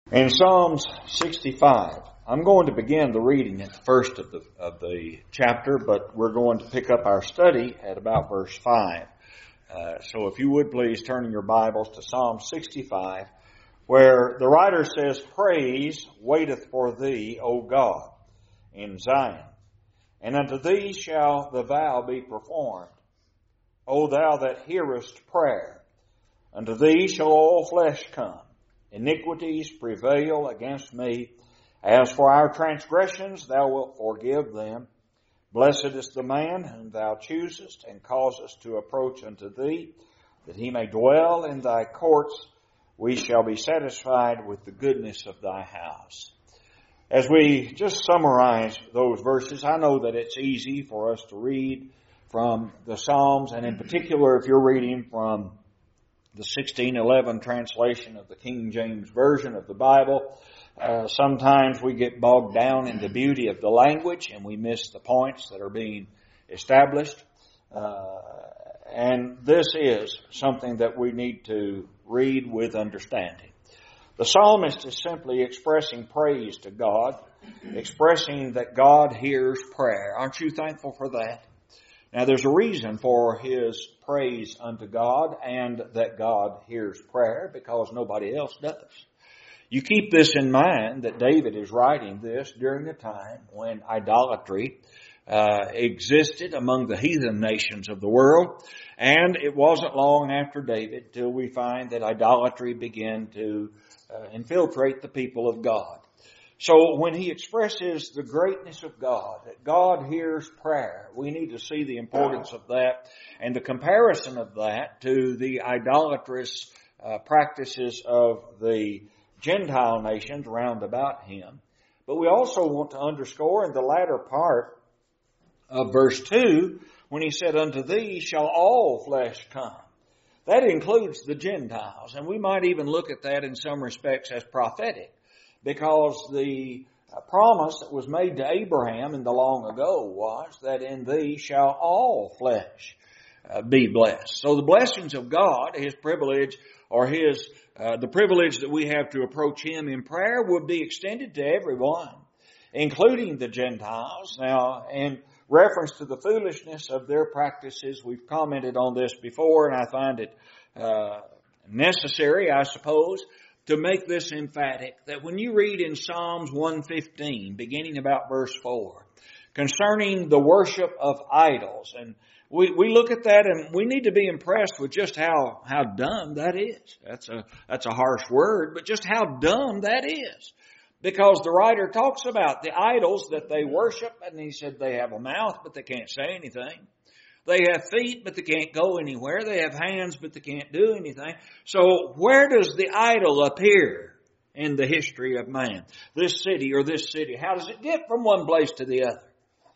In Psalms 65, I'm going to begin the reading at the first of the chapter, but we're going to pick up our study at about verse 5. So if you would please turn in your Bibles to Psalm 65, where the writer says, "Praise waiteth for thee, O God, in Zion, and unto thee shall the vow be performed. O thou that hearest prayer, unto thee shall all flesh come. Iniquities prevail against me. As for our transgressions, thou wilt forgive them. Blessed is the man whom thou choosest, and causest to approach unto thee, that he may dwell in thy courts. We shall be satisfied with the goodness of thy house." As we just summarize those verses, I know that it's easy for us to read from the Psalms, and in particular if you're reading from the 1611 translation of the King James Version of the Bible. Sometimes we get bogged down in the beauty of the language and we miss the points that are being established. And this is something that we need to read with understanding. The psalmist is simply expressing praise to God, expressing that God hears prayer. Aren't you thankful for that? Now there's a reason for his praise unto God and that God hears prayer, because nobody else does. You keep this in mind that David is writing this during a time when idolatry existed among the heathen nations of the world, and it wasn't long after David till we find that idolatry began to infiltrate the people of God. So when he expresses the greatness of God, that God hears prayer, we need to see the importance of that and the comparison of that to the idolatrous practices of the Gentile nations round about him. But we also want to underscore in the latter part of verse 2, when he said, "Unto thee shall all flesh come." That includes the Gentiles, and we might even look at that in some respects as prophetic, because the promise that was made to Abraham in the long ago was that in thee shall all flesh be blessed. So the blessings of God, his privilege, or the privilege that we have to approach him in prayer, would be extended to everyone, including the Gentiles. Now, in reference to the foolishness of their practices, we've commented on this before, and I find it necessary, I suppose, to make this emphatic, that when you read in Psalms 115, beginning about verse 4, concerning the worship of idols, and we look at that and we need to be impressed with just how dumb that is. That's a harsh word, but just how dumb that is. Because the writer talks about the idols that they worship, and he said they have a mouth, but they can't say anything. They have feet, but they can't go anywhere. They have hands, but they can't do anything. So where does the idol appear in the history of man? This city or this city. How does it get from one place to the other?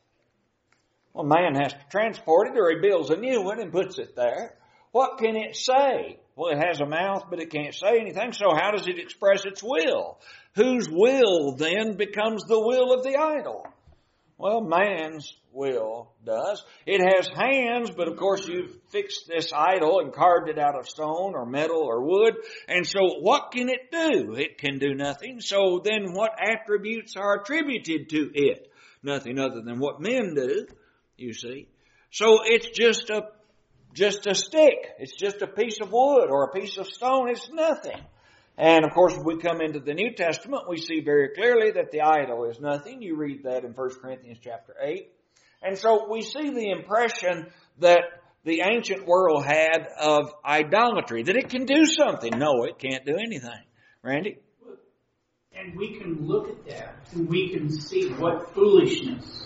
Well, man has to transport it, or he builds a new one and puts it there. What can it say? Well, it has a mouth, but it can't say anything. So how does it express its will? Whose will then becomes the will of the idol? Well, man's will does. It has hands, but of course you've fixed this idol and carved it out of stone or metal or wood. And so what can it do? It can do nothing. So then what attributes are attributed to it? Nothing other than what men do, you see. So it's just a stick. It's just a piece of wood or a piece of stone. It's nothing. And of course, if we come into the New Testament, we see very clearly that the idol is nothing. You read that in 1 Corinthians chapter 8. And so we see the impression that the ancient world had of idolatry, that it can do something. No, it can't do anything. Randy? And we can look at that and we can see what foolishness.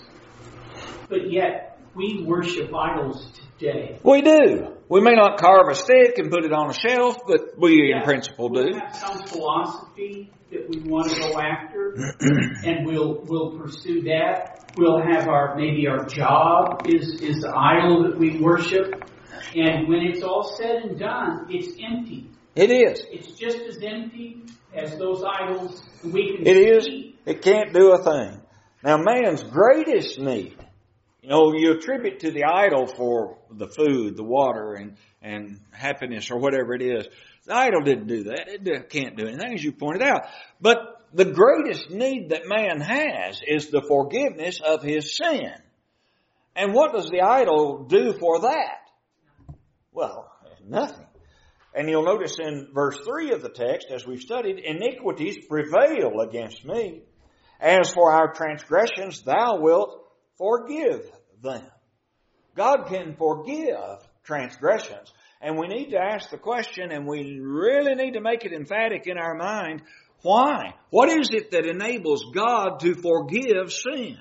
But yet, we worship idols today. We do. We may not carve a stick and put it on a shelf, but we in principle do. We have some philosophy that we want to go after, and we'll pursue that. We'll have maybe our job is the idol that we worship, and when it's all said and done, it's empty. It is. It's just as empty as those idols we can It is. see. It can't do a thing. Now, man's greatest need, you attribute to the idol for the food, the water, and happiness, or whatever it is. The idol didn't do that. It can't do anything, as you pointed out. But the greatest need that man has is the forgiveness of his sin. And what does the idol do for that? Well, nothing. And you'll notice in verse 3 of the text, as we've studied, iniquities prevail against me. As for our transgressions, thou wilt forgive them. God can forgive transgressions. And we need to ask the question, and we really need to make it emphatic in our mind, why? What is it that enables God to forgive sin?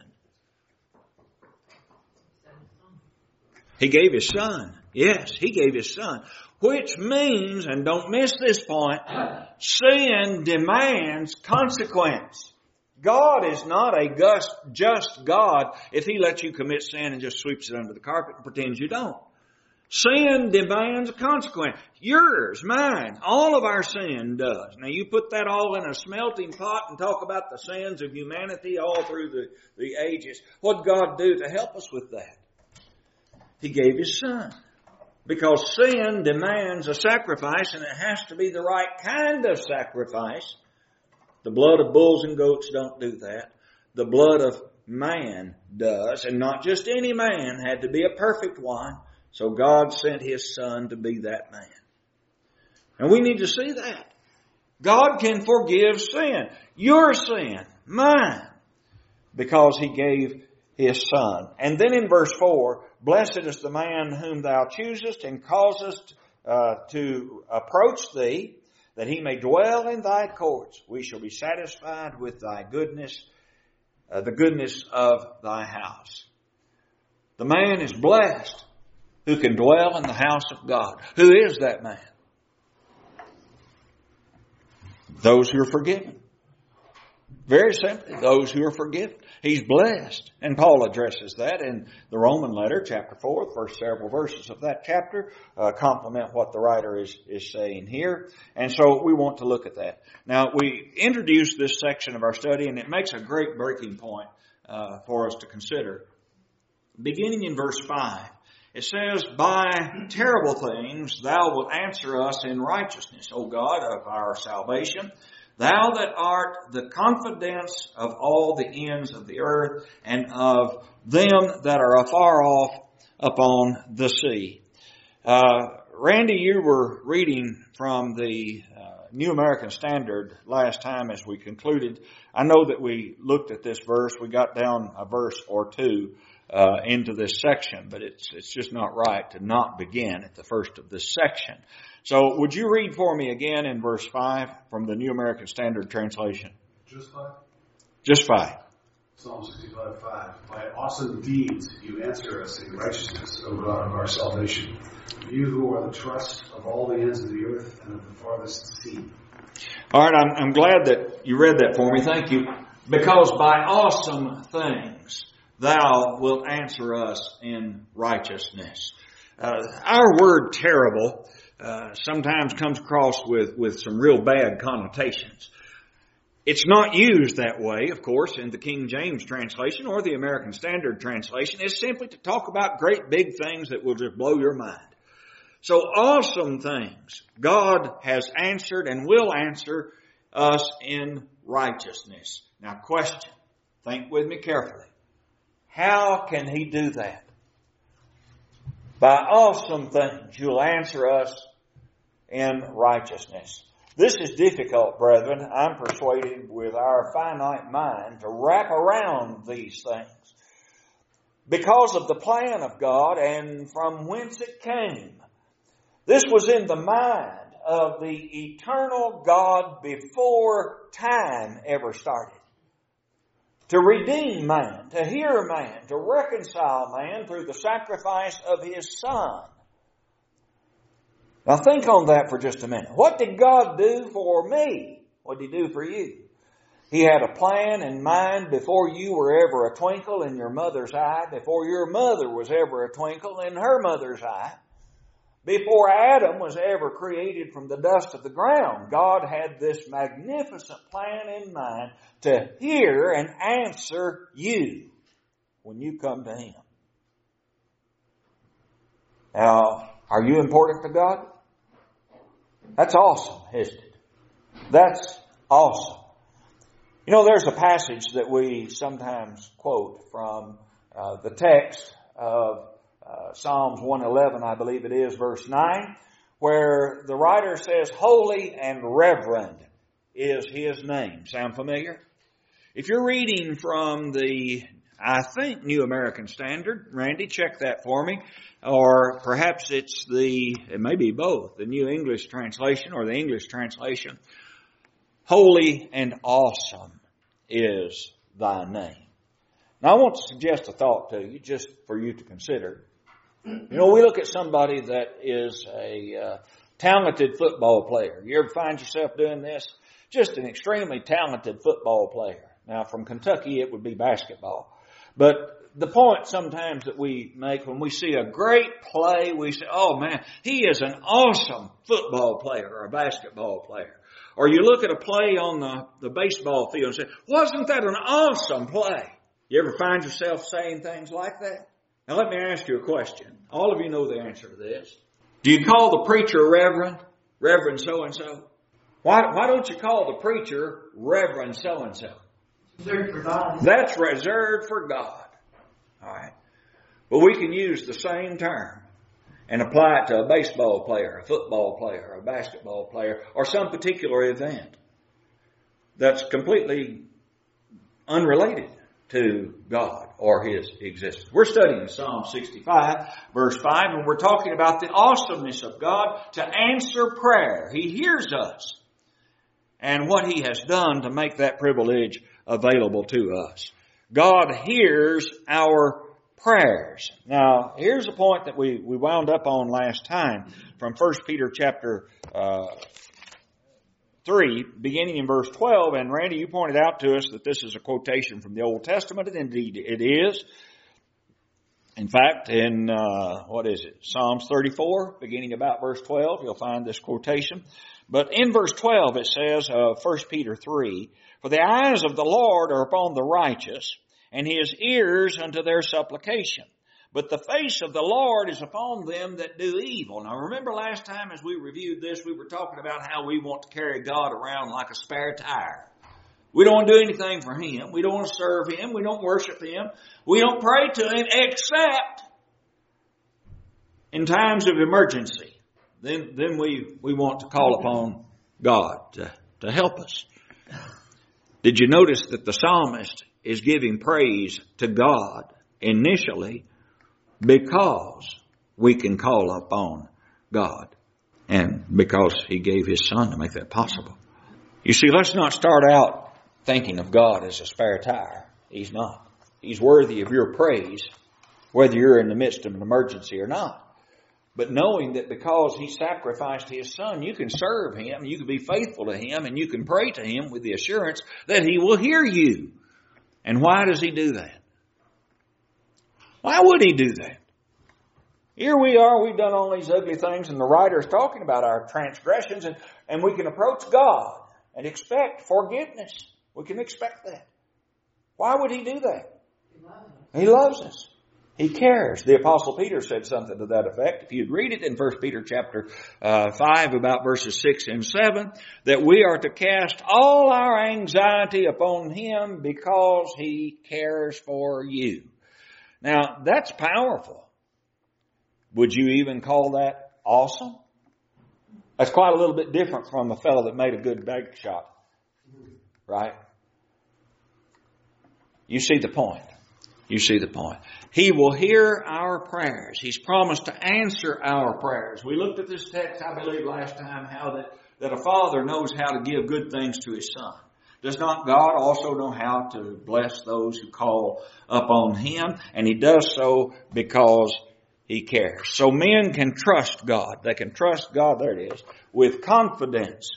He gave His Son. Yes, He gave His Son. Which means, and don't miss this point, sin demands consequence. God is not a just God if He lets you commit sin and just sweeps it under the carpet and pretends you don't. Sin demands a consequence. Yours, mine, all of our sin does. Now you put that all in a smelting pot and talk about the sins of humanity all through the ages. What did God do to help us with that? He gave His Son. Because sin demands a sacrifice, and it has to be the right kind of sacrifice. The blood of bulls and goats don't do that. The blood of man does, and not just any man, had to be a perfect one. So God sent His Son to be that man. And we need to see that. God can forgive sin. Your sin, mine, because He gave His Son. And then in verse 4, blessed is the man whom thou choosest and causest to approach thee, that he may dwell in thy courts. We shall be satisfied with thy goodness, the goodness of thy house. The man is blessed who can dwell in the house of God. Who is that man? Those who are forgiven. Very simply, those who are forgiven. He's blessed. And Paul addresses that in the Roman letter, chapter 4. The first several verses of that chapter complement what the writer is saying here. And so we want to look at that. Now, we introduced this section of our study, and it makes a great breaking point for us to consider. Beginning in verse 5, it says, by terrible things thou wilt answer us in righteousness, O God of our salvation. Thou that art the confidence of all the ends of the earth, and of them that are afar off upon the sea. Randy, you were reading from the New American Standard last time as we concluded. I know that we looked at this verse. We got down a verse or two into this section, but it's just not right to not begin at the first of this section. So would you read for me again in verse 5 from the New American Standard Translation? Just 5? Just 5. Psalm 65:5. By awesome deeds you answer us in righteousness, O God of our salvation. You who are the trust of all the ends of the earth and of the farthest sea. All right, I'm glad that you read that for me. Thank you. Because by awesome things thou wilt answer us in righteousness. Our word terrible sometimes comes across with some real bad connotations. It's not used that way, of course, in the King James translation or the American Standard translation. It's simply to talk about great big things that will just blow your mind. So awesome things. God has answered and will answer us in righteousness. Now question, think with me carefully. How can He do that? By awesome things you'll answer us in righteousness. This is difficult, brethren. I'm persuaded with our finite mind to wrap around these things. Because of the plan of God and from whence it came. This was in the mind of the eternal God before time ever started. To redeem man, to hear man, to reconcile man through the sacrifice of His Son. Now think on that for just a minute. What did God do for me? What did He do for you? He had a plan in mind before you were ever a twinkle in your mother's eye, before your mother was ever a twinkle in her mother's eye, before Adam was ever created from the dust of the ground. God had this magnificent plan in mind to hear and answer you when you come to Him. Now, are you important to God? That's awesome, isn't it? That's awesome. You know, there's a passage that we sometimes quote from the text of Psalms 111, I believe it is, verse 9, where the writer says, "Holy and reverend is His name." Sound familiar? If you're reading from the, I think, New American Standard, Randy, check that for me, or perhaps it may be both, the New English Translation or the English Translation, "Holy and awesome is Thy name." Now, I want to suggest a thought to you, just for you to consider. You know, we look at somebody that is a talented football player. You ever find yourself doing this? Just an extremely talented football player. Now, from Kentucky, it would be basketball. But the point sometimes that we make when we see a great play, we say, "Oh man, he is an awesome football player or a basketball player." Or you look at a play on the baseball field and say, "Wasn't that an awesome play?" You ever find yourself saying things like that? Now let me ask you a question. All of you know the answer to this. Do you call the preacher Reverend? Reverend so-and-so? Why don't you call the preacher Reverend so-and-so? Reserved for God. That's reserved for God. All right. But we can use the same term and apply it to a baseball player, a football player, a basketball player, or some particular event that's completely unrelated to God or His existence. We're studying Psalm 65, verse 5, and we're talking about the awesomeness of God to answer prayer. He hears us and what He has done to make that privilege available to us. God hears our prayers. Now, here's a point that we wound up on last time from 1 Peter chapter 3, beginning in verse 12. And Randy, you pointed out to us that this is a quotation from the Old Testament, and indeed it is. In fact, in, Psalms 34, beginning about verse 12, you'll find this quotation. But in verse 12 it says of 1 Peter 3, "For the eyes of the Lord are upon the righteous, and His ears unto their supplication. But the face of the Lord is upon them that do evil." Now remember last time as we reviewed this, we were talking about how we want to carry God around like a spare tire. We don't want to do anything for Him. We don't want to serve Him. We don't worship Him. We don't pray to Him except in times of emergency. Then we want to call upon God to help us. Did you notice that the psalmist is giving praise to God initially because we can call upon God and because He gave His Son to make that possible? You see, let's not start out thinking of God as a spare tire. He's not. He's worthy of your praise, whether you're in the midst of an emergency or not. But knowing that because He sacrificed His Son, you can serve Him, you can be faithful to Him, and you can pray to Him with the assurance that He will hear you. And why does He do that? Why would He do that? Here we are, we've done all these ugly things, and the writer is talking about our transgressions, and we can approach God and expect forgiveness. We can expect that. Why would He do that? He loves us. He cares. The Apostle Peter said something to that effect. If you'd read it in 1 Peter chapter 5 about verses 6 and 7, that we are to cast all our anxiety upon Him because He cares for you. Now, that's powerful. Would you even call that awesome? That's quite a little bit different from a fellow that made a good bake shop. Right? You see the point. You see the point. He will hear our prayers. He's promised to answer our prayers. We looked at this text, I believe, last time, how that a father knows how to give good things to his son. Does not God also know how to bless those who call upon Him? And He does so because He cares. So men can trust God. They can trust God, there it is, with confidence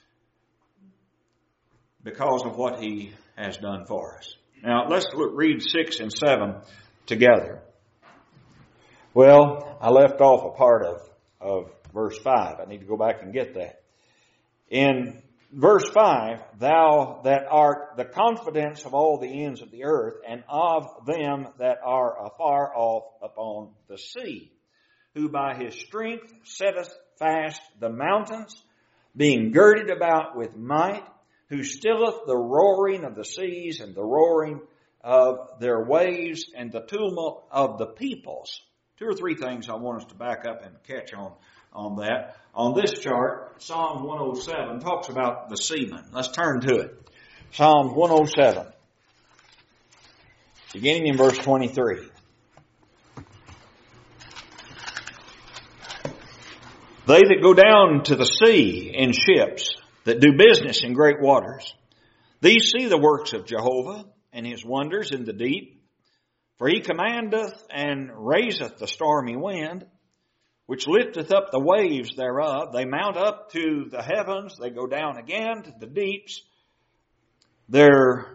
because of what He has done for us. Now, let's read 6 and 7 together. Well, I left off a part of verse 5. I need to go back and get that. In verse 5, "Thou that art the confidence of all the ends of the earth, and of them that are afar off upon the sea, who by His strength setteth fast the mountains, being girded about with might, who stilleth the roaring of the seas and the roaring of their waves and the tumult of the peoples. 2 or 3 things I want us to back up and catch on that. On this chart, Psalm 107 talks about the seamen. Let's turn to it. Psalm 107, beginning in verse 23. They that go down to the sea in ships, that do business in great waters, these see the works of Jehovah, and his wonders in the deep. For he commandeth and raiseth the stormy wind, which lifteth up the waves thereof. They mount up to the heavens, they go down again to the deeps. Their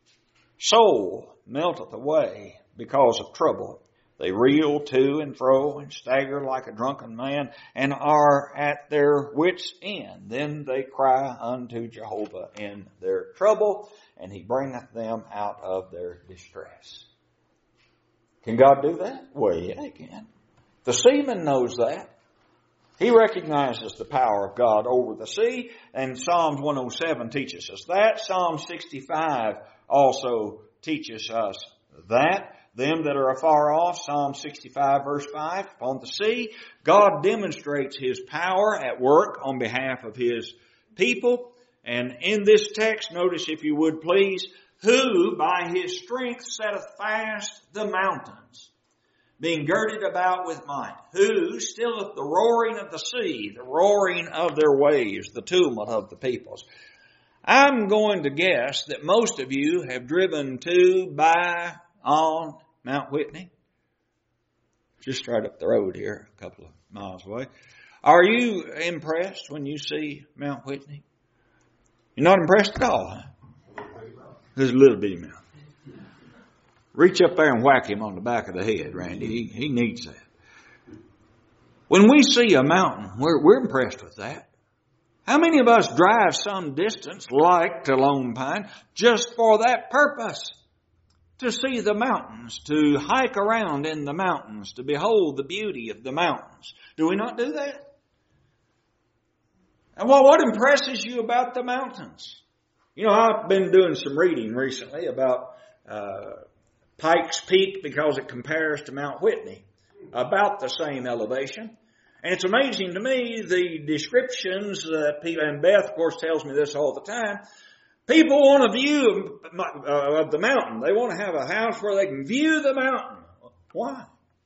soul melteth away because of trouble. They reel to and fro and stagger like a drunken man and are at their wits' end. Then they cry unto Jehovah in their trouble, and he bringeth them out of their distress. Can God do that? Well, yeah, he can. The seaman knows that. He recognizes the power of God over the sea, and Psalms 107 teaches us that. Psalm 65 also teaches us that. Them that are afar off, Psalm 65 verse 5, upon the sea, God demonstrates his power at work on behalf of his people. And in this text, notice if you would please, who by his strength setteth fast the mountains, being girded about with might, who stilleth the roaring of the sea, the roaring of their waves, the tumult of the peoples. I'm going to guess that most of you have driven to, by, on Mount Whitney. Just right up the road here, a couple of miles away. Are you impressed when you see Mount Whitney? You're not impressed at all, huh? There's a little bitty mountain. Reach up there and whack him on the back of the head, Randy. He needs that. When we see a mountain, we're impressed with that. How many of us drive some distance, like to Lone Pine, just for that purpose? To see the mountains, to hike around in the mountains, to behold the beauty of the mountains. Do we not do that? And what impresses you about the mountains? You know, I've been doing some reading recently about Pikes Peak because it compares to Mount Whitney, about the same elevation. And it's amazing to me the descriptions that people, and Beth, of course, tells me this all the time. People want a view of the mountain. They want to have a house where they can view the mountain. Why?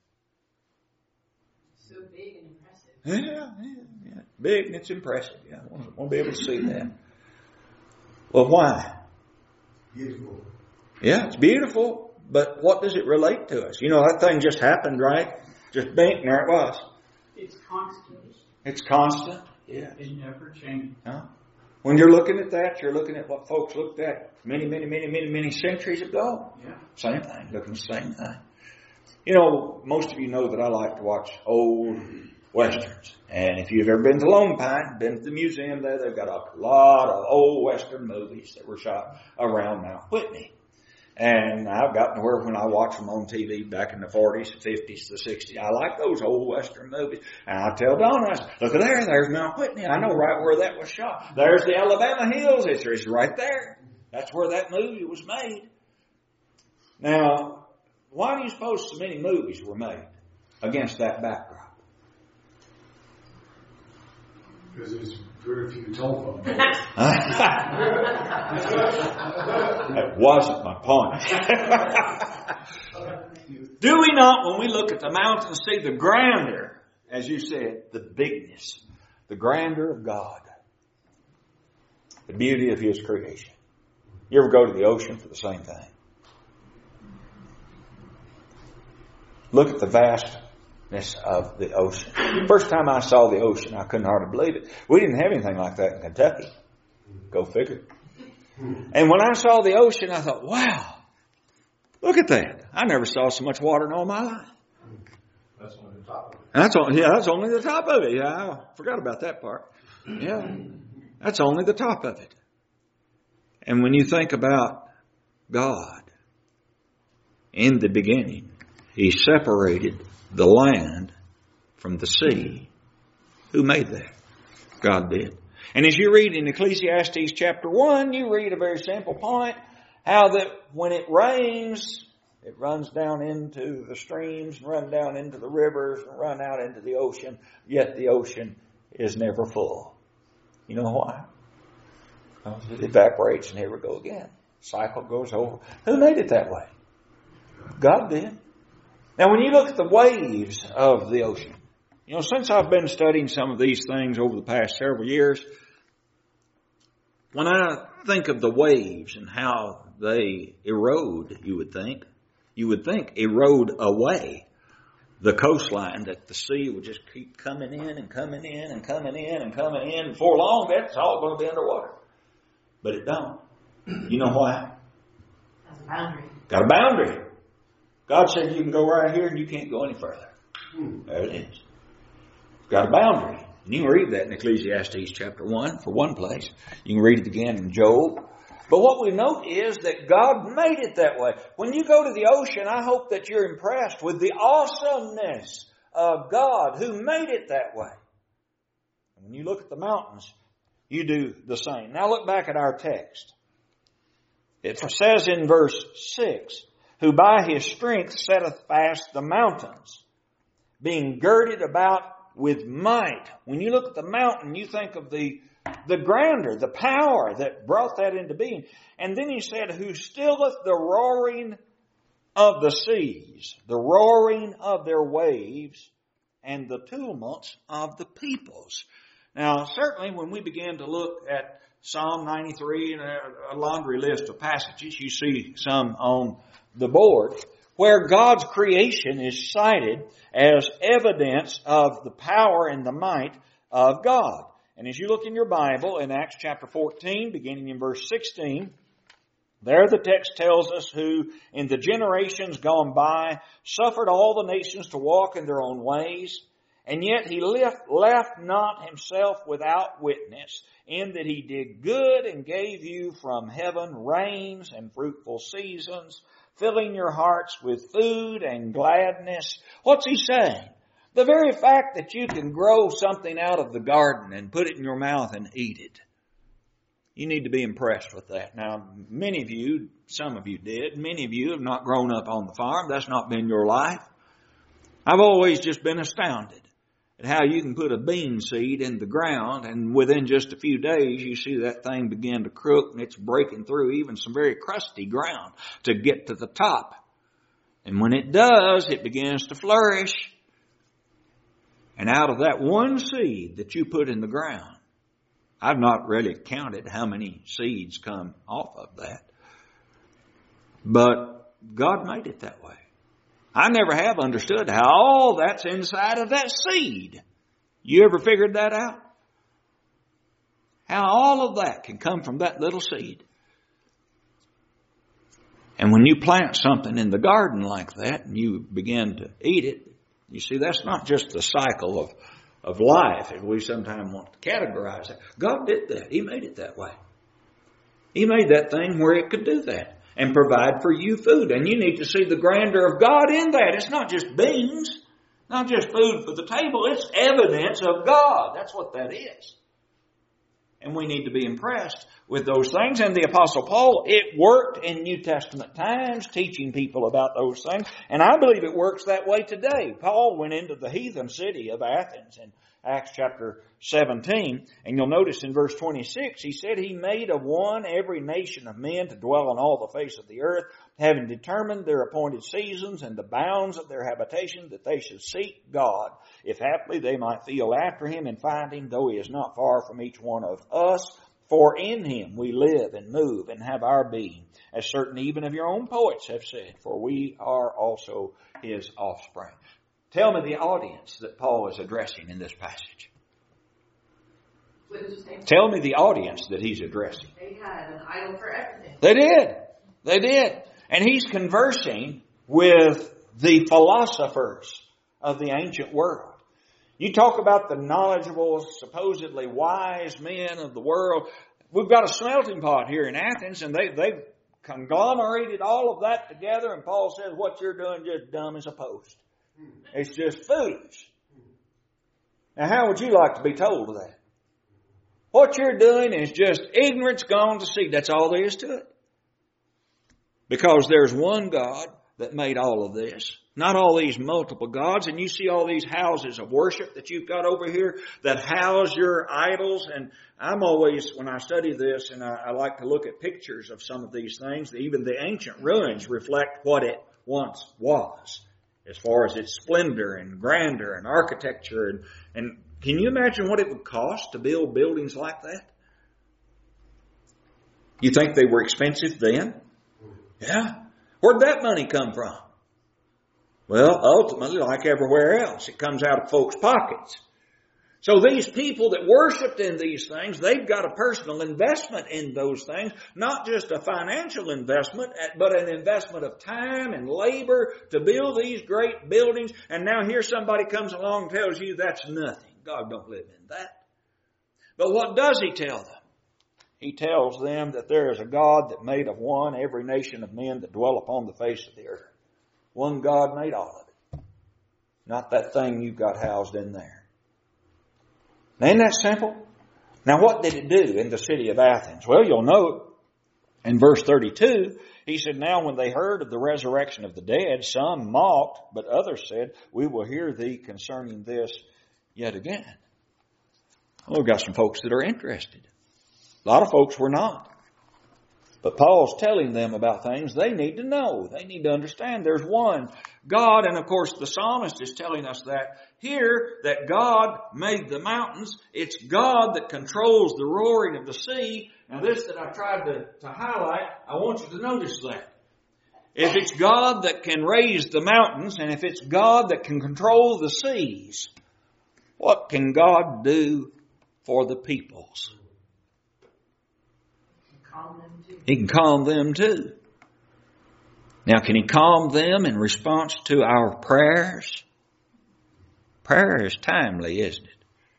So big and impressive. Yeah. Big and it's impressive. Yeah, I want to be able to see that. Well, why? Beautiful. Yeah, it's beautiful, but what does it relate to us? You know, that thing just happened, right? Just bang, there it was. It's constant. It's constant. Yeah. It never changes. Huh? When you're looking at that, you're looking at what folks looked at many centuries ago. Yeah. Same thing, looking the same thing. You know, most of you know that I like to watch old Westerns. And if you've ever been to Lone Pine, been to the museum there, they've got a lot of old Western movies that were shot around Mount Whitney. And I've gotten to where when I watch them on TV back in the 40s, the 50s, the 60s, I like those old Western movies. And I tell Donna, I say, look at there's Mount Whitney. I know right where that was shot. There's the Alabama Hills. It's right there. That's where that movie was made. Now, why do you suppose so many movies were made against that backdrop? Because there's very few telephone. That wasn't my point. Do we not, when we look at the mountains, see the grandeur, as you said, the bigness, the grandeur of God, the beauty of His creation? You ever go to the ocean for the same thing? Look at the vastness of the ocean. First time I saw the ocean, I couldn't hardly believe it. We didn't have anything like that in Kentucky. Go figure. And when I saw the ocean, I thought, wow, look at that. I never saw so much water in all my life. That's only the top of it. That's only the top of it. Yeah, I forgot about that part. Yeah, that's only the top of it. And when you think about God, in the beginning, He separated the land from the sea. Who made that? God did. And as you read in Ecclesiastes chapter 1, you read a very simple point, how that when it rains, it runs down into the streams, and run down into the rivers, and run out into the ocean, yet the ocean is never full. You know why? Because it evaporates and here we go again. Cycle goes over. Who made it that way? God did. Now when you look at the waves of the ocean, since I've been studying some of these things over the past several years, when I think of the waves and how they erode, you would think erode away the coastline, that the sea would just keep coming in and coming in and coming in and coming in. Before long, that's all going to be underwater. But it don't. You know why? That's a boundary. Got a boundary. God said you can go right here and you can't go any further. There it is. Got a boundary. And you can read that in Ecclesiastes chapter 1 for one place. You can read it again in Job. But what we note is that God made it that way. When you go to the ocean, I hope that you're impressed with the awesomeness of God who made it that way. And when you look at the mountains, you do the same. Now look back at our text. It says in verse 6, who by his strength setteth fast the mountains, being girded about with might. When you look at the mountain, you think of the grandeur, the power that brought that into being. And then he said, who stilleth the roaring of the seas, the roaring of their waves, and the tumults of the peoples. Now, certainly when we begin to look at Psalm 93 and a laundry list of passages, you see some on the board, where God's creation is cited as evidence of the power and the might of God. And as you look in your Bible in Acts chapter 14, beginning in verse 16, there the text tells us who in the generations gone by suffered all the nations to walk in their own ways, and yet he left not himself without witness, in that he did good and gave you from heaven rains and fruitful seasons, filling your hearts with food and gladness. What's he saying? The very fact that you can grow something out of the garden and put it in your mouth and eat it. You need to be impressed with that. Now, many of you, some of you did, many of you have not grown up on the farm. That's not been your life. I've always just been astounded at how you can put a bean seed in the ground and within just a few days you see that thing begin to crook and it's breaking through even some very crusty ground to get to the top. And when it does, it begins to flourish. And out of that one seed that you put in the ground, I've not really counted how many seeds come off of that. But God made it that way. I never have understood how all that's inside of that seed. You ever figured that out? How all of that can come from that little seed. And when you plant something in the garden like that and you begin to eat it, you see that's not just the cycle of life as we sometimes want to categorize it. God did that. He made it that way. He made that thing where it could do that and provide for you food. And you need to see the grandeur of God in that. It's not just beans, not just food for the table. It's evidence of God. That's what that is. And we need to be impressed with those things. And the Apostle Paul, it worked in New Testament times, teaching people about those things. And I believe it works that way today. Paul went into the heathen city of Athens in Acts chapter 17. And you'll notice in verse 26, he said, he made of one every nation of men to dwell on all the face of the earth, having determined their appointed seasons and the bounds of their habitation, that they should seek God, if haply they might feel after him and find him, though he is not far from each one of us. For in him we live and move and have our being, as certain even of your own poets have said, for we are also his offspring. Tell me the audience that Paul is addressing in this passage. What did you say? Tell me the audience that he's addressing. They had an idol for everything. They did. They did. And he's conversing with the philosophers of the ancient world. You talk about the knowledgeable, supposedly wise men of the world. We've got a smelting pot here in Athens, and they've conglomerated all of that together, and Paul says, what you're doing is just dumb as a post. It's just foolish. Now, how would you like to be told that? What you're doing is just ignorance gone to seed. That's all there is to it. Because there's one God that made all of this. Not all these multiple gods. And you see all these houses of worship that you've got over here that house your idols. And I'm always, when I study this, and I like to look at pictures of some of these things, even the ancient ruins reflect what it once was, as far as its splendor and grandeur and architecture. And can you imagine what it would cost to build buildings like that? You think they were expensive then? Yeah. Where'd that money come from? Well, ultimately, like everywhere else, it comes out of folks' pockets. So these people that worshiped in these things, they've got a personal investment in those things, not just a financial investment, but an investment of time and labor to build these great buildings. And now here somebody comes along and tells you that's nothing. God don't live in that. But what does He tell them? He tells them that there is a God that made of one every nation of men that dwell upon the face of the earth. One God made all of it. Not that thing you've got housed in there. Now, isn't that simple? Now, what did it do in the city of Athens? Well, you'll note in verse 32, he said, now when they heard of the resurrection of the dead, some mocked, but others said, we will hear thee concerning this yet again. Well, we've got some folks that are interested. A lot of folks were not. But Paul's telling them about things they need to know. They need to understand there's one God. And of course the psalmist is telling us that here, that God made the mountains. It's God that controls the roaring of the sea. Now this that I tried to highlight, I want you to notice that. If it's God that can raise the mountains, and if it's God that can control the seas, what can God do for the peoples? He can calm them too. Now, can He calm them in response to our prayers? Prayer is timely, isn't it?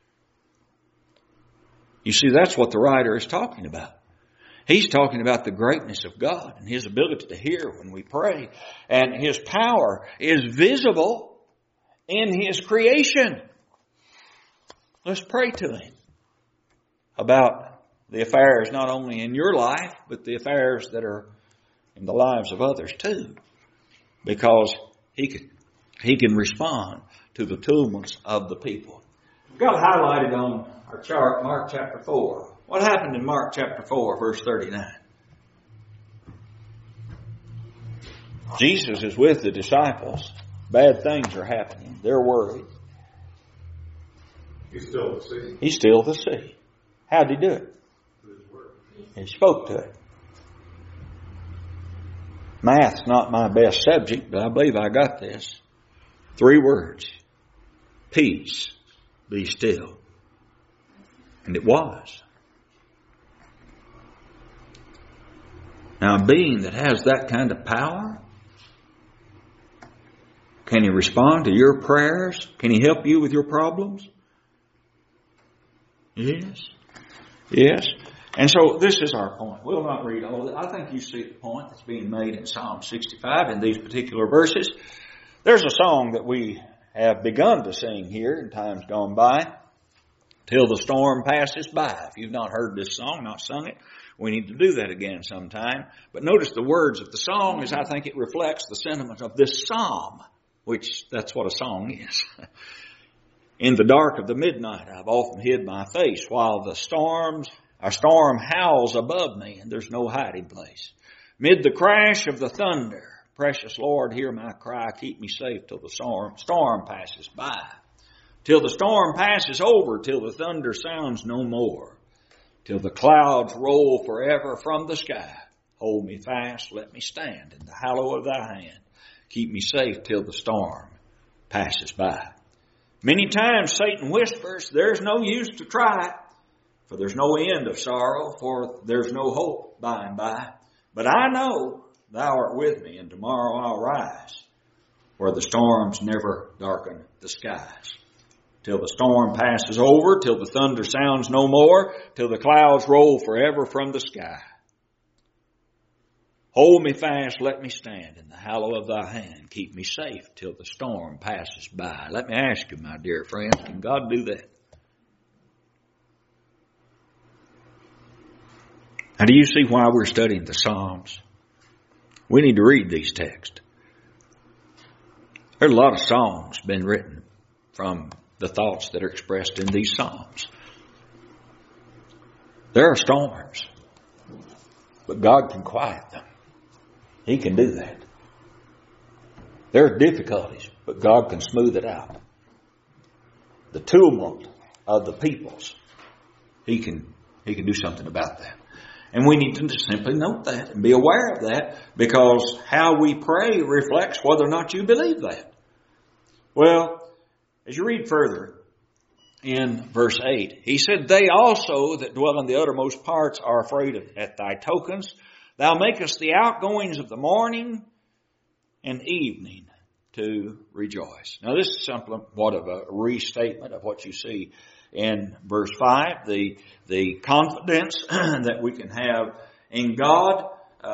You see, that's what the writer is talking about. He's talking about the greatness of God and His ability to hear when we pray. And His power is visible in His creation. Let's pray to Him about the affairs not only in your life, but the affairs that are in the lives of others too. Because He can respond to the tumults of the people. We've got highlighted on our chart Mark chapter 4. What happened in Mark chapter 4, verse 39? Jesus is with the disciples. Bad things are happening. They're worried. He's still the sea. He's still the sea. How'd He do it? He spoke to it. Math's not my best subject, but I believe I got this. 3 words. Peace, be still. And it was. Now, a being that has that kind of power, can He respond to your prayers? Can He help you with your problems? Yes. Yes. And so this is our point. We'll not read all of it. I think you see the point that's being made in Psalm 65 in these particular verses. There's a song that we have begun to sing here in times gone by, Till the Storm Passes By. If you've not heard this song, not sung it, we need to do that again sometime. But notice the words of the song as I think it reflects the sentiment of this psalm, which that's what a song is. In the dark of the midnight, I've often hid my face while a storm howls above me and there's no hiding place. Mid the crash of the thunder, precious Lord, hear my cry, keep me safe till the storm passes by. Till the storm passes over, till the thunder sounds no more. Till the clouds roll forever from the sky. Hold me fast, let me stand in the hollow of thy hand. Keep me safe till the storm passes by. Many times Satan whispers, there's no use to try, for there's no end of sorrow, for there's no hope by and by. But I know thou art with me, and tomorrow I'll rise, where the storms never darken the skies. Till the storm passes over, till the thunder sounds no more, till the clouds roll forever from the sky. Hold me fast, let me stand in the hollow of thy hand. Keep me safe till the storm passes by. Let me ask you, my dear friends, can God do that? Now, do you see why we're studying the Psalms? We need to read these texts. There's a lot of songs been written from the thoughts that are expressed in these Psalms. There are storms, but God can quiet them. He can do that. There are difficulties, but God can smooth it out. The tumult of the peoples, He can do something about that. And we need to just simply note that and be aware of that, because how we pray reflects whether or not you believe that. Well, as you read further in verse 8, he said, they also that dwell in the uttermost parts are afraid at thy tokens. Thou makest the outgoings of the morning and evening to rejoice. Now this is somewhat of a restatement of what you see in verse 5, the confidence that we can have in God.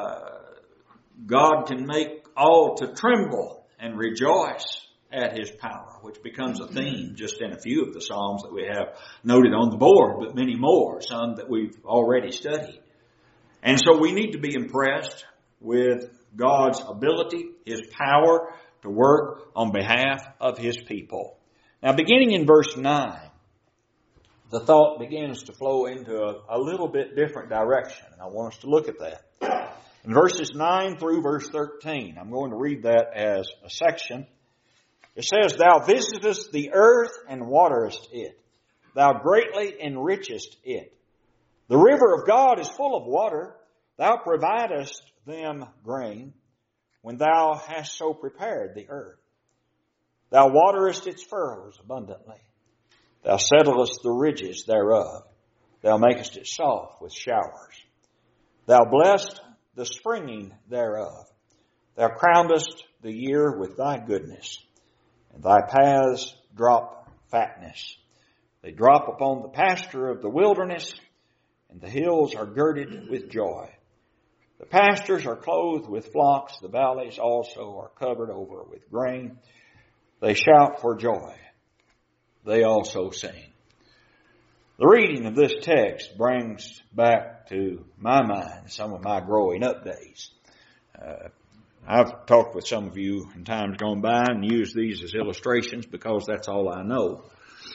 God can make all to tremble and rejoice at His power, which becomes a theme just in a few of the Psalms that we have noted on the board, but many more, some that we've already studied. And so we need to be impressed with God's ability, His power to work on behalf of His people. Now, beginning in verse 9, the thought begins to flow into a little bit different direction. And I want us to look at that. In verses 9 through verse 13, I'm going to read that as a section. It says, Thou visitest the earth and waterest it. Thou greatly enrichest it. The river of God is full of water. Thou providest them grain when thou hast so prepared the earth. Thou waterest its furrows abundantly. Thou settlest the ridges thereof. Thou makest it soft with showers. Thou blessest the springing thereof. Thou crownest the year with thy goodness. And thy paths drop fatness. They drop upon the pasture of the wilderness, and the hills are girded with joy. The pastures are clothed with flocks. The valleys also are covered over with grain. They shout for joy. They also sing. The reading of this text brings back to my mind some of my growing up days. I've talked with some of you in times gone by and used these as illustrations because that's all I know.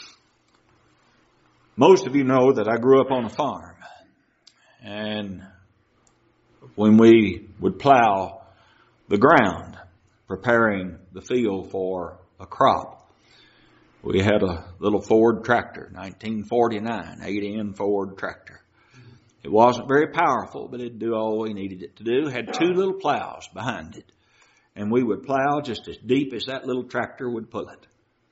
Most of you know that I grew up on a farm. And when we would plow the ground, preparing the field for a crop, we had a little Ford tractor, 1949, 8N Ford tractor. It wasn't very powerful, but it'd do all we needed it to do. It had two little plows behind it. And we would plow just as deep as that little tractor would pull it.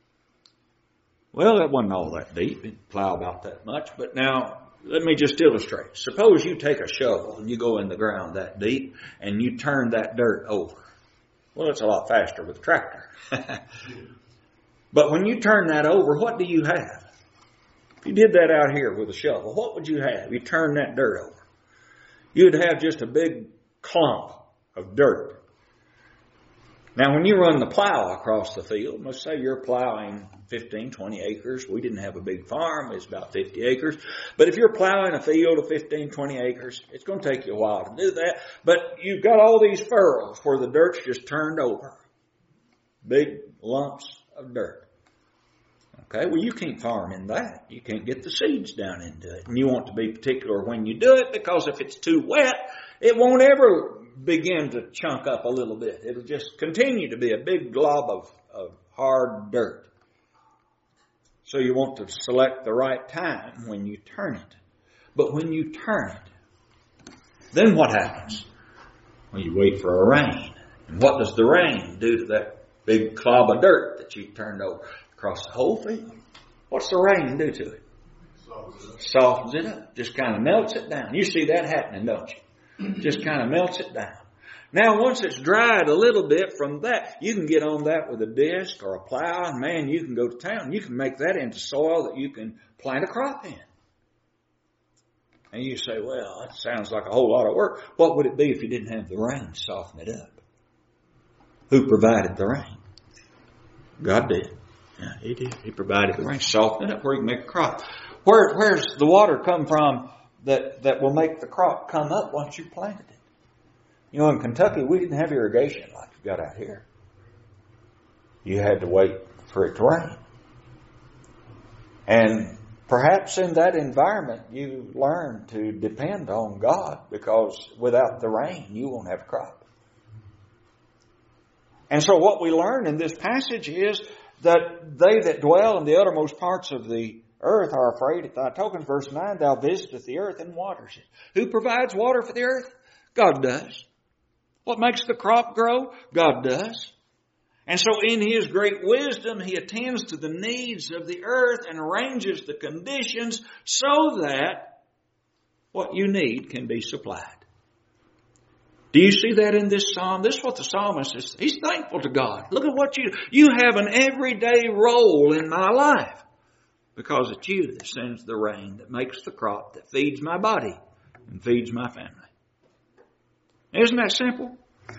Well, it wasn't all that deep. It'd plow about that much. But now, let me just illustrate. Suppose you take a shovel and you go in the ground that deep and you turn that dirt over. Well, it's a lot faster with a tractor. But when you turn that over, what do you have? If you did that out here with a shovel, what would you have? You turn that dirt over. You'd have just a big clump of dirt. Now, when you run the plow across the field, let's say you're plowing 15, 20 acres. We didn't have a big farm. It's about 50 acres. But if you're plowing a field of 15, 20 acres, it's going to take you a while to do that. But you've got all these furrows where the dirt's just turned over. Big lumps of dirt. Okay, well, you can't farm in that. You can't get the seeds down into it. And you want to be particular when you do it, because if it's too wet, it won't ever begin to chunk up a little bit. It'll just continue to be a big glob of hard dirt. So you want to select the right time when you turn it. But when you turn it, then what happens? Well, you wait for a rain. And what does the rain do to that big clob of dirt that you turned over across the whole field? What's the rain do to it? Softens it up. Just kind of melts it down. You see that happening, don't you? Just kind of melts it down. Now, once it's dried a little bit from that, you can get on that with a disc or a plow, and man, you can go to town. You can make that into soil that you can plant a crop in. And you say, well, that sounds like a whole lot of work. What would it be if you didn't have the rain to soften it up? Who provided the rain? God did. Yeah, He did. He provided the rain, soften it up where you can make a crop. Where's the water come from that will make the crop come up once you planted it. You know, in Kentucky, we didn't have irrigation like you got out here. You had to wait for it to rain. And perhaps in that environment, you learn to depend on God, because without the rain, you won't have a crop. And so what we learn in this passage is that they that dwell in the uttermost parts of the earth are afraid at thy tokens. Verse 9, thou visitest the earth and waters it. Who provides water for the earth? God does. What makes the crop grow? God does. And so in His great wisdom, He attends to the needs of the earth and arranges the conditions so that what you need can be supplied. Do you see that in this psalm? This is what the psalmist is. He's thankful to God. Look at what you have an everyday role in my life, because it's you that sends the rain, that makes the crop, that feeds my body and feeds my family. Isn't that simple?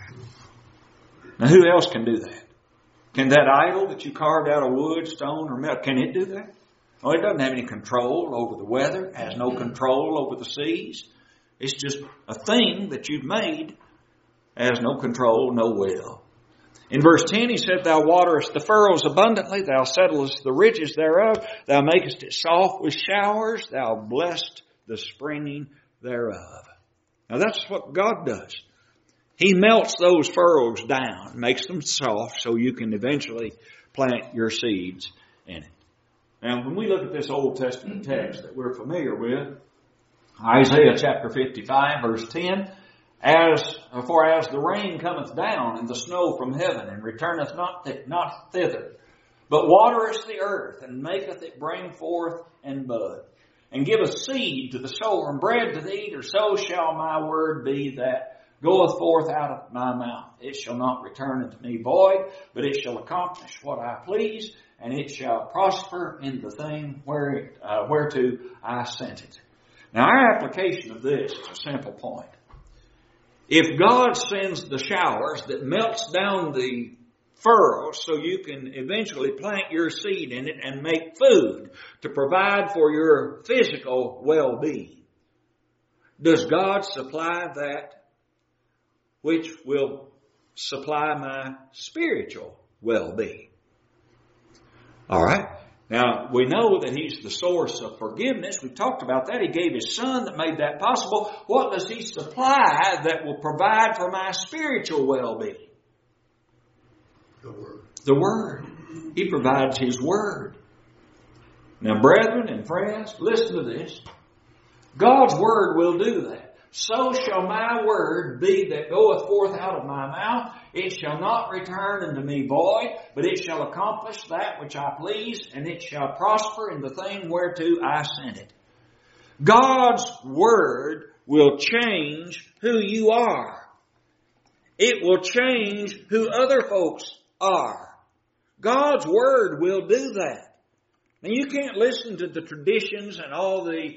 Now, who else can do that? Can that idol that you carved out of wood, stone, or metal, can it do that? Oh, it doesn't have any control over the weather. It has no control over the seas. It's just a thing that you've made. It has no control, no will. In verse 10, he said, thou waterest the furrows abundantly, thou settlest the ridges thereof, thou makest it soft with showers, thou blessed the springing thereof. Now that's what God does. He melts those furrows down, makes them soft so you can eventually plant your seeds in it. Now when we look at this Old Testament text that we're familiar with, Isaiah chapter 55 verse 10, For as the rain cometh down and the snow from heaven, and returneth not thither, but watereth the earth, and maketh it bring forth and bud, and giveth seed to the sower and bread to the eater, so shall my word be that goeth forth out of my mouth. It shall not return unto me void, but it shall accomplish what I please, and it shall prosper in the thing whereto I sent it. Now our application of this is a simple point. If God sends the showers that melts down the furrows so you can eventually plant your seed in it and make food to provide for your physical well-being, does God supply that which will supply my spiritual well-being? All right. Now, we know that He's the source of forgiveness. We talked about that. He gave His Son that made that possible. What does He supply that will provide for my spiritual well-being? The Word. The Word. He provides His Word. Now, brethren and friends, listen to this. God's Word will do that. So shall my word be that goeth forth out of my mouth. It shall not return unto me void, but it shall accomplish that which I please, and it shall prosper in the thing whereto I sent it. God's word will change who you are. It will change who other folks are. God's word will do that. Now you can't listen to the traditions and all the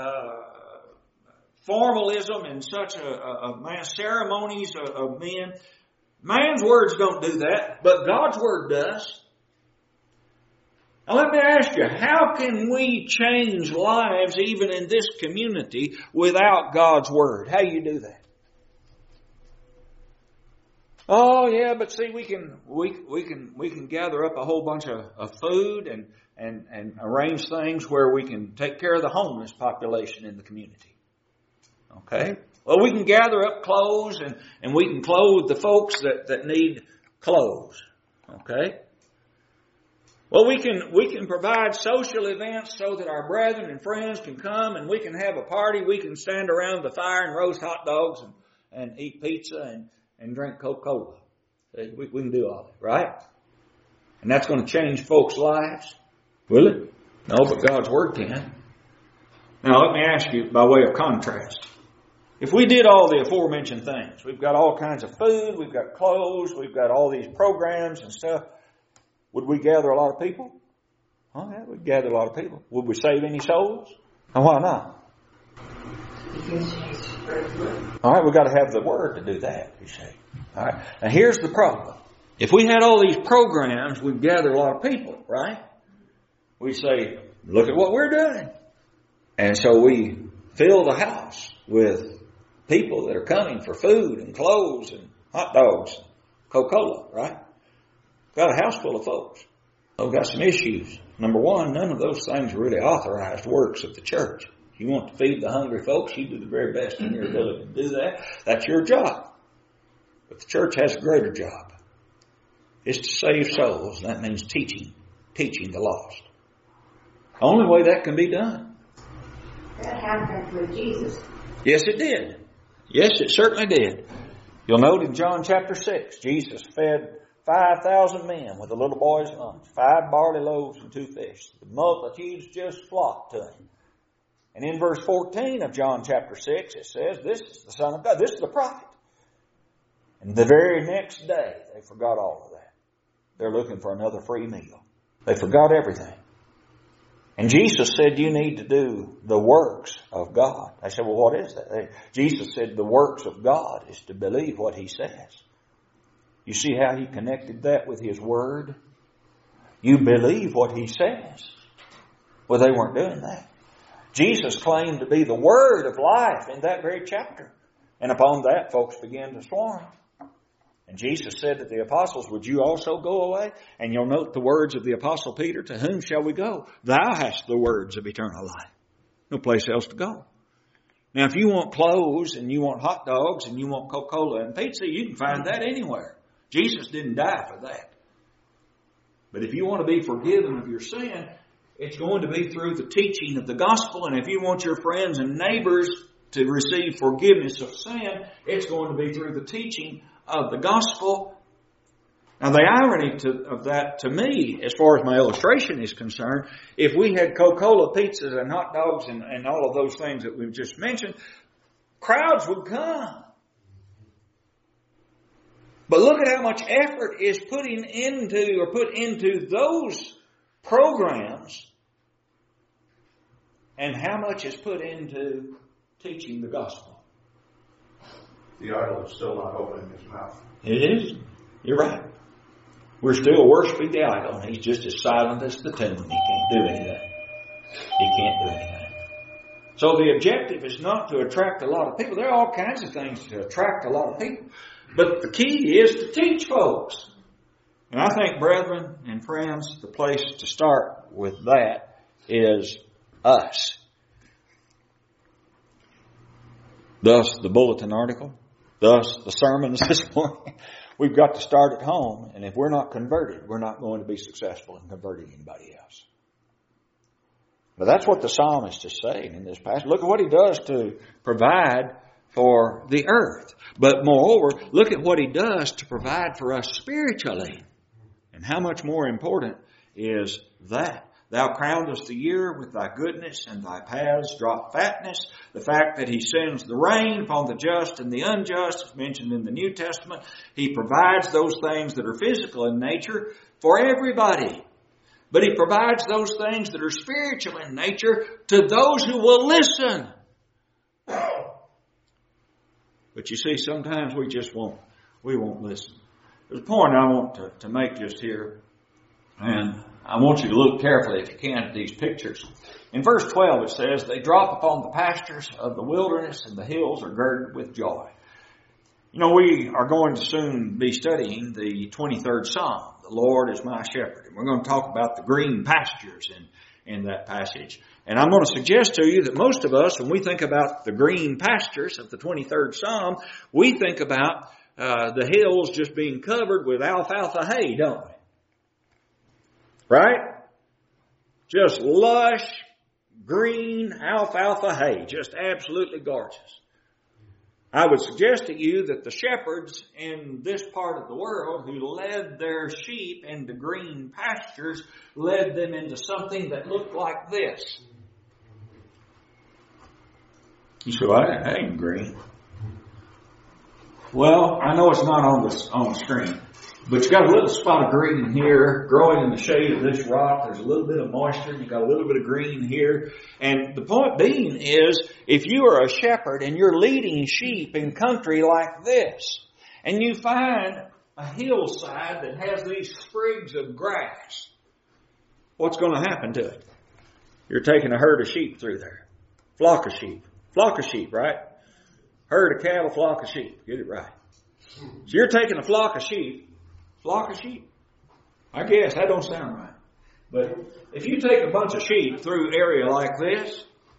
formalism and such ceremonies of men. Man's words don't do that, but God's word does. Now let me ask you, how can we change lives even in this community without God's word? How do you do that? Oh yeah, but see, we can gather up a whole bunch of food and arrange things where we can take care of the homeless population in the community. Okay? Well, we can gather up clothes and we can clothe the folks that need clothes. Okay? Well, we can provide social events so that our brethren and friends can come and we can have a party. We can stand around the fire and roast hot dogs and eat pizza and drink Coca-Cola. We can do all that, right? And that's going to change folks' lives. Will it? No, but God's Word can. Now, let me ask you by way of contrast. If we did all the aforementioned things, we've got all kinds of food, we've got clothes, we've got all these programs and stuff, would we gather a lot of people? Oh yeah, we'd gather a lot of people. Would we save any souls? And why not? All right, we've got to have the Word to do that, you see. All right, now here's the problem. If we had all these programs, we'd gather a lot of people, right? We'd say, look at what we're doing. And so we fill the house with people that are coming for food and clothes and hot dogs, Coca-Cola, right? Got a house full of folks. They've got some issues. Number one, none of those things are really authorized works of the church. If you want to feed the hungry folks, you do the very best in your ability to do that. That's your job. But the church has a greater job. It's to save souls. That means teaching the lost. The only way that can be done. That happened with Jesus. Yes, it did. Yes, it certainly did. You'll note in John chapter 6, Jesus fed 5,000 men with a little boy's lunch, 5 barley loaves and 2 fish. The multitudes just flocked to him. And in verse 14 of John chapter 6, it says, this is the Son of God. This is the prophet. And the very next day, they forgot all of that. They're looking for another free meal. They forgot everything. And Jesus said, you need to do the works of God. They said, well, what is that? Jesus said, the works of God is to believe what He says. You see how He connected that with His Word? You believe what He says. Well, they weren't doing that. Jesus claimed to be the Word of life in that very chapter. And upon that, folks began to swarm. And Jesus said to the apostles, would you also go away? And you'll note the words of the apostle Peter, to whom shall we go? Thou hast the words of eternal life. No place else to go. Now, if you want clothes and you want hot dogs and you want Coca-Cola and pizza, you can find that anywhere. Jesus didn't die for that. But if you want to be forgiven of your sin, it's going to be through the teaching of the gospel. And if you want your friends and neighbors to receive forgiveness of sin, it's going to be through the teaching of the gospel. Now, the irony of that to me, as far as my illustration is concerned, if we had Coca-Cola, pizzas, and hot dogs, and all of those things that we've just mentioned, crowds would come. But look at how much effort is put into those programs, and how much is put into teaching the gospel. The idol is still not opening his mouth. It is. You're right. We're still worshiping the idol. He's just as silent as the tomb. He can't do anything. He can't do anything. So the objective is not to attract a lot of people. There are all kinds of things to attract a lot of people. But the key is to teach folks. And I think, brethren and friends, the place to start with that is us. Thus, the bulletin article. Thus, the sermons this morning. We've got to start at home. And if we're not converted, we're not going to be successful in converting anybody else. But that's what the psalmist is saying in this passage. Look at what he does to provide for the earth. But moreover, look at what he does to provide for us spiritually. And how much more important is that? Thou crownest the year with thy goodness, and thy paths drop fatness. The fact that he sends the rain upon the just and the unjust is mentioned in the New Testament. He provides those things that are physical in nature for everybody. But he provides those things that are spiritual in nature to those who will listen. But you see, sometimes we won't listen. There's a point I want to make just here. And I want you to look carefully, if you can, at these pictures. In verse 12 it says, they drop upon the pastures of the wilderness, and the hills are girded with joy. You know, we are going to soon be studying the 23rd Psalm. The Lord is my shepherd. And we're going to talk about the green pastures in that passage. And I'm going to suggest to you that most of us, when we think about the green pastures of the 23rd Psalm, we think about the hills just being covered with alfalfa hay, don't we? Right? Just lush, green alfalfa hay. Just absolutely gorgeous. I would suggest to you that the shepherds in this part of the world who led their sheep into green pastures led them into something that looked like this. You say, well, that ain't green. Well, I know it's not on the screen. But you got a little spot of green here growing in the shade of this rock. There's a little bit of moisture. You got a little bit of green here. And the point being is, if you are a shepherd and you're leading sheep in country like this, and you find a hillside that has these sprigs of grass, what's going to happen to it? You're taking a herd of sheep through there. Flock of sheep. Flock of sheep, right? Herd of cattle, flock of sheep. Get it right. So you're taking a flock of sheep. Flock of sheep? I guess that don't sound right. But if you take a bunch of sheep through an area like this,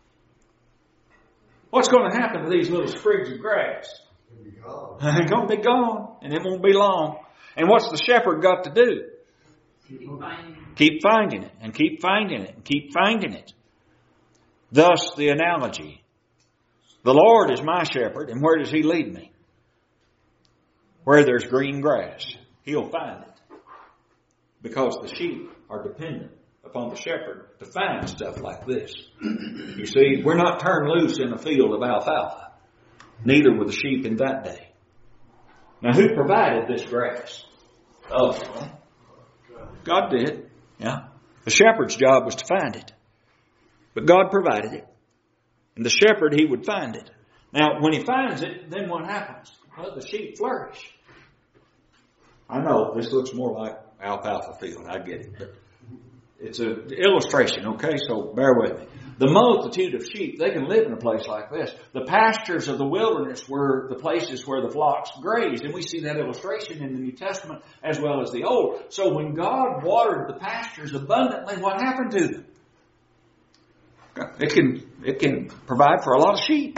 what's going to happen to these little sprigs of grass? They're going to be gone, and it won't be long. And what's the shepherd got to do? Keep finding it, and keep finding it, and keep finding it. Thus the analogy. The Lord is my shepherd, and where does He lead me? Where there's green grass, He'll find it. Because the sheep are dependent upon the shepherd to find stuff like this. You see, we're not turned loose in a field of alfalfa. Neither were the sheep in that day. Now, who provided this grass? Oh, God did. Yeah. The shepherd's job was to find it. But God provided it. And the shepherd, he would find it. Now, when he finds it, then what happens? Well, the sheep flourish. I know this looks more like alfalfa field. I get it. But it's an illustration, okay? So bear with me. The multitude of sheep, they can live in a place like this. The pastures of the wilderness were the places where the flocks grazed. And we see that illustration in the New Testament as well as the Old. So when God watered the pastures abundantly, what happened to them? It can provide for a lot of sheep.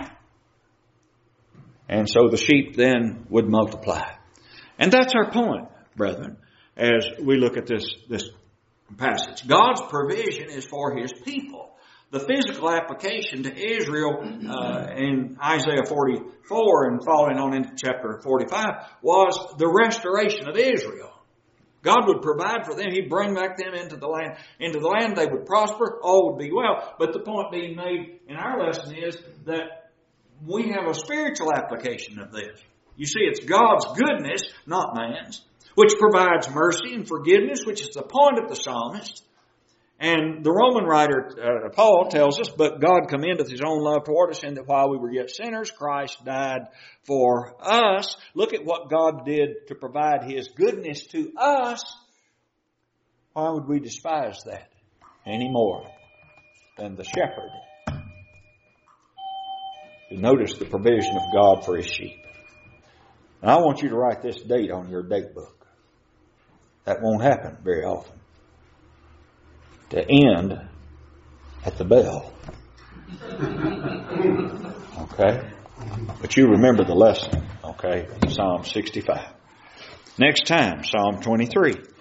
And so the sheep then would multiply. And that's our point, brethren, as we look at this passage. God's provision is for His people. The physical application to Israel in Isaiah 44 and following on into chapter 45 was the restoration of Israel. God would provide for them. He'd bring back them into the land. Into the land they would prosper. All would be well. But the point being made in our lesson is that we have a spiritual application of this. You see, it's God's goodness, not man's, which provides mercy and forgiveness, which is the point of the psalmist. And the Roman writer, Paul, tells us, but God commendeth His own love toward us in that while we were yet sinners, Christ died for us. Look at what God did to provide His goodness to us. Why would we despise that any more than the shepherd who noticed the provision of God for His sheep? And I want you to write this date on your date book. That won't happen very often. To end at the bell. Okay? But you remember the lesson, okay? Psalm 65. Next time, Psalm 23.